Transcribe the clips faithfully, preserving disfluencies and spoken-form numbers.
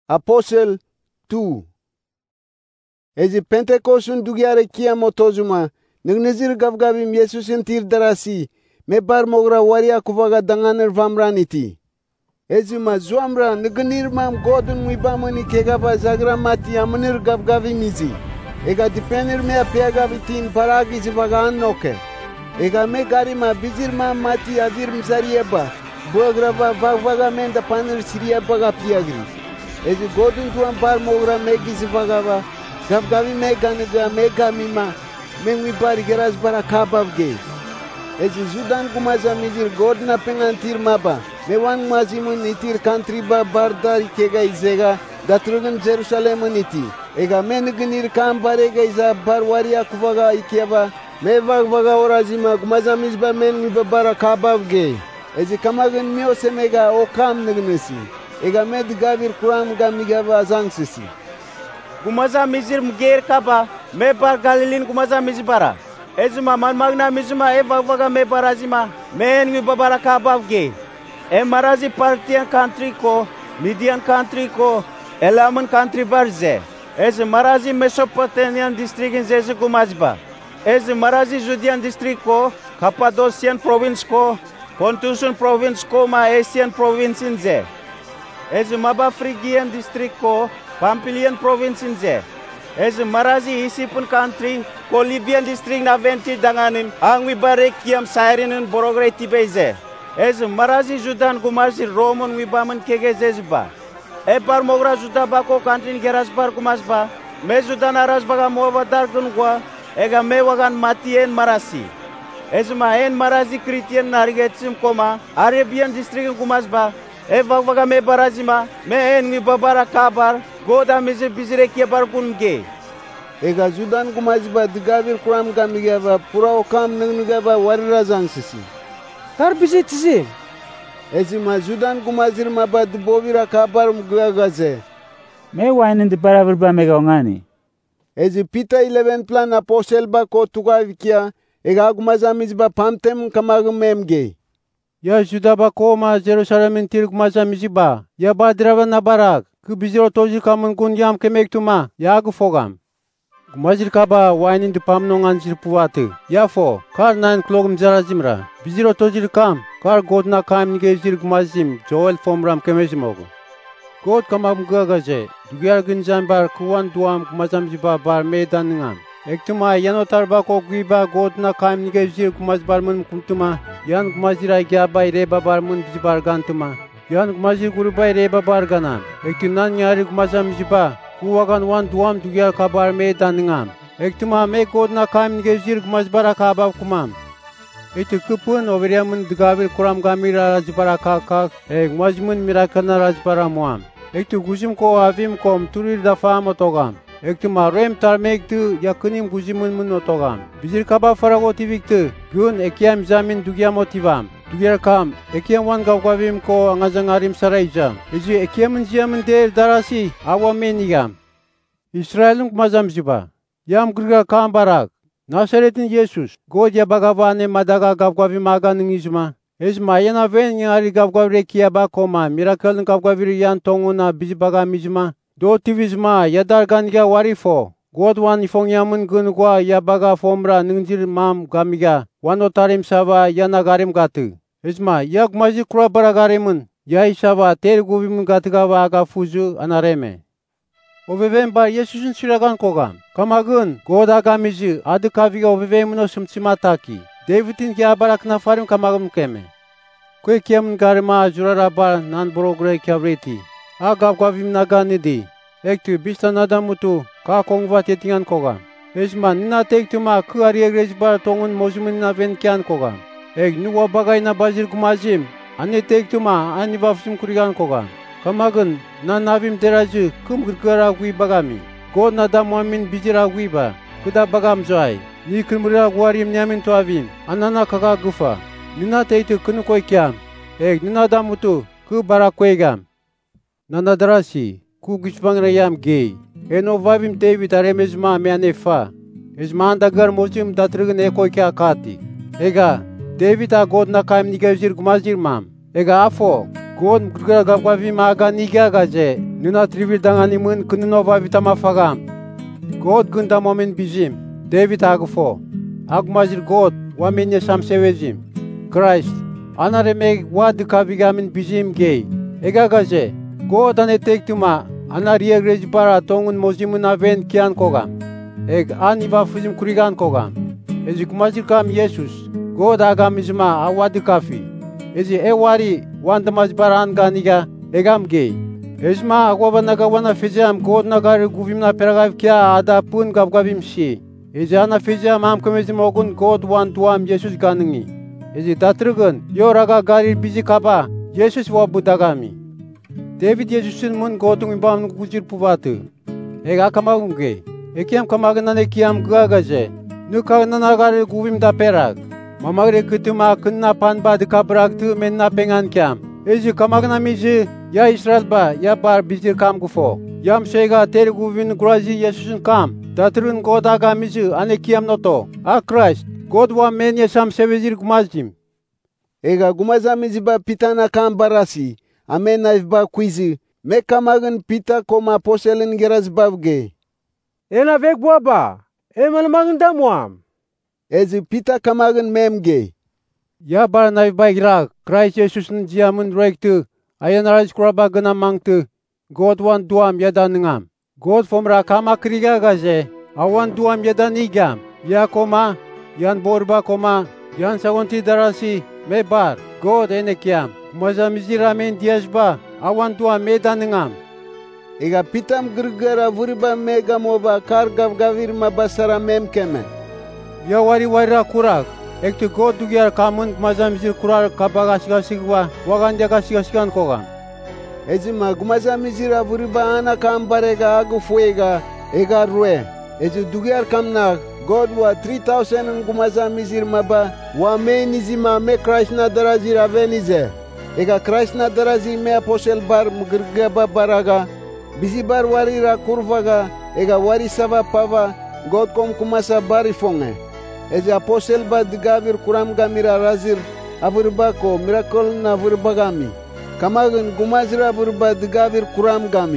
Apostle two. Ezi Pentecosun dugiare kia motozuma, nignizir gavgavim Yesusin tir darasi, me bar mogra waria kuvaga danganer vamraniti. Ezi ma zuamra nignir mam godun wibamani kegava zagra mati amunir gavgavim izi. Ega dipenir me apiagavitin paragi zivaga annoke. Ega me garima bizir mam mati avir mzarieba, buagrava vagvaga menda panir sirieba gapiagri. Ezi godun tuan bar mogra megi zivagava, gavgavi meganiga megamima, mengwi bari geras bara kabavge. Ezi zudan kumaza mizir godna pengantir maba, mewan mazimun itir country ba bardari kega izega, datrugan Jerusalem niti. Ega mengnir kam barega iza barwaria kuvaga ikiava, me vagvaga orazima kumaza mizba mengwi bara kabavge. Ezi kamagan mio semega okam nignesi. Ega med gavir kuram gamigava zangsisi. Gumaza mizir mger kaba me bar Galilin gumaza mizibara. Ezuma man magna mizuma e vagvaga me barazima men wi babara kabavge. E marazi Parthian country ko, Median country ko, Elaman country barze. Ez marazi Mesopotamian district in zeze gumazba. Ez marazi Judean district ko, Cappadocian province ko, Pontusian province ko ma Asian province in ze. Ez maba Phrygian district ko, Pamphylian province in ze. Ez marazi Isipun country ko Libyan district na venti danganin ang wibarek kiam Cyrenen borogre tibeze. Ez marazi Judan gumarzi Roman wibaman kege zezba. E bar mogra Judaba ko country geras bar gumasba. Me Judan aras baga moba dargun gwa ega me wagan matien marasi. Ez ma en marazi Christian narigetsim koma Arabian district gumasba. E vagvaga me barazima me en mi babara kabar goda mizir bizire kia bar kunge. Ega Judan kumazba digavir kuram gamigava pura okam ningnigava warira zangsisi. Kar bizi tizi. Ezi ma Judan kumazir maba dibovira kabar mgagaze. Me wainin di barabar ba mega ongani. Ezi Peter eleven plan apostle ba ko tugavikia ega kumazamizba pamtem kamagum memge. Ya Judaba koma Jerusalem tir kumaza miziba. Ya badrava nabarak. Ku biziro tojir kamun kun yam kemektuma. Ya gu fogam. Kumazir kaba wainin di pamnongan zirpuwate. Ya fo. Kar nine klogum zarazimra. Biziro tojir kam. Kar godna kam nige zir kumazim. Joel fomram kemezimogo. God kamam gagaze. Dugyar ginzambar kuwan duam kumazam ziba bar medan ngam. Ektuma yanotar bako guiba godna kam nige zir kumazbar mun kumtuma. Yan kumazira gyabay reba barmun bizibar gantuma. Yan kumazir gurubay reba bargana. Ektunan nyari kumazam ziba. Kuwagan wan duam dugyar kabar medan ngam. Ektuma me godna kam nige zir kumazbara kabab kumam. Ektu kupun overiamun digavir kuram gamira razbara kakak. Ek mazmun mirakana razbara muam. Ektu guzim ko avim kom turir dafa motogam. Ektu marem tarmektu yakınim guzimun mun otogam. Bizir kaba farago tiviktu gün ekiam zamin dugya motivam. Dugyar kam ekiam wan gavgavim ko angazang arim sarayjam. Ezi ekiamın ziamın der darasi awa menigam. İsrail'in kumazam ziba. Yam gırga kam barak. Nasaret'in Jesus. God ya bagavane madaga gavgavim aganın izma. Ezma yana ven yari gavgavre kiya bakoma. Mirakelin gavgaviri yan tonguna bizi bagam izma. Do tivizma yadargan ya warifo. God wan ifong yamun gunugwa ya baga fomra nungjir mam gamiga. Wano tarim sava yana garim gatu. Ezma yak mazi kura bara garimun. Ya isava ter guvim gatugawa aga fuzu anareme. Ovevem bar Yesus'un siragan kogam. Kamagın God agamizi adı kaviga ovevemun osumtsimataki. David'in ya barakna farim kamagım keme. Kwe kiamun garima jurara bar nan borogre kavreti. Agap gavim naganidi. Ektu bistan adamutu ka kongva tetingan koga. Esman nina tektuma ku ariegrej bar tongun mozumun na venkian koga. Ek nuwa bagay na bazir kumazim. Ane tektuma ani vafsum kurigan koga. Kamagın na navim derajı kum gırgara gui bagami. God nada muamin bijira gui ba. Kuda bagam zoay. Ni kırmıra guarim nyamin tuavim. Anana kaka gufa. Nina tektu kunu koy kiam. Ek nina adamutu ku barakwegam. Nanadarasi, ku gishbang rayam gay. Eno vavim David aremezma meanefa. Ezman dagar mozim datrıgın ekoy kya kati. Ega, David a God na kaim nigevzir gumazir mam. Ega afo, God mgrgara gavgavim aga nigaga je nuna trivir danganimun kununo vavitama fagam. God gunda momen bizim. David agfo. Agmazir God wamenya samsevejim. Christ anare meg wad kavigamin bizim gay. Egaga je God ane tektuma anariya grej para tongun mozimun aven kian kogam. Eg aniva fuzim kurigan kogam. Ezi kumazir kam Jesus. God agam izma awad kafi. Ezi ewari wandamaz baran ganiga egam gay. Ezma agwabanaga wana fizam God nagar guvimna peragav kia ada pun gavgavim si. Ezi ana fizam am kumezim ogun God wan tuam Jesus ganingi. Ezi datrıgın yoraga garir bizi kaba Jesus wabudagami. David Jesus'un mun God'un ibamın gujir pubatı. Ega kamagum gay. Ekiam kamagınan ekiam gagaje. Nukagınan agar guvimda perag. Mamagre kıtıma kınna panbadı kabraktı menna pengan kiam. Ezi kamagına mizi ya İsrail ba ya bar bizir kam gufo. Yam şeyga teri guvin grazi Yesus'un kam. Datrın God aga mizi ane kiam noto. A Christ, God wa men yesam sevezir gumazim. Ega gumaza mizi ba pitana kam barasi. Amen naif ba quizi. Me kamagın pita koma poselin geraz bavge. Ena vek buaba. Eman magın damuam. Ezi pita kamagın memge. Ya bar naif ba irak. Christ Jesus'un jiamın rektı. Ayan araj kuraba gına mangtı. God wan duam yadaningam. God fomra kama kriga gaze. Awan duam yadanigam. Ya koma. Yan borba koma. Yan sagonti darasi. Me bar. God enekiam. Kumaza miziramen diasba. Awan duam medaningam. Ega pitam grgara vuriba megamova kar gavgavir mabasara memkeme. Ya wari warra kurak. Ekti God dugyar kamun kumaza mizir kurar kabagasigwa. Waganda gasigan kogam. Ezima gumaza mizira vuriba ana kambarega agu fuega ega rue. Ezi dugyar kamna God wa three thousand gumaza mizir maba wa me nizima me Christ na darazir avenize. Ega Christ na darazir me apostel bar mgrgaba baraga. Bizi bar warira kurvaga ega wari sava pava God kom kumasa bari fonge. Ezi apostel ba digavir kuram gamira razir avurbako miracle na vurbagami. Kamagın gumazira burba digavir kuram gami.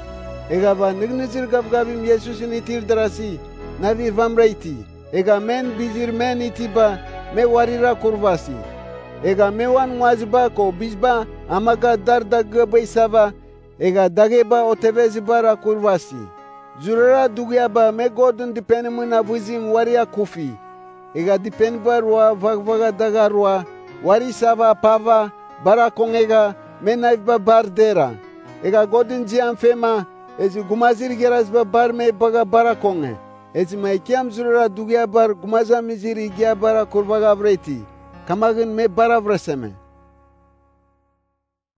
Ega ba nignizir gavgavim Yesus'un itir darasi navir vamreiti. Ega men bizir men itiba me warira kurvasi. Ega me wan wazbako bizba amaga darda gabay sava. Ega dageba otevezi bara kurvasi. Zurara dugyaba me Godun dipenemun avuzim waria kufi. Ega dipen barwa vagvaga dagarwa wari sava pava bara kongega menaif ba bardera. Ega Godun jiam fema ezi gumazir geras ba bar me baga bara konge. Ezi maikiam zurara dugya bar gumaza miziri gya bara kurvaga vreti. Kamagın me bara vreseme.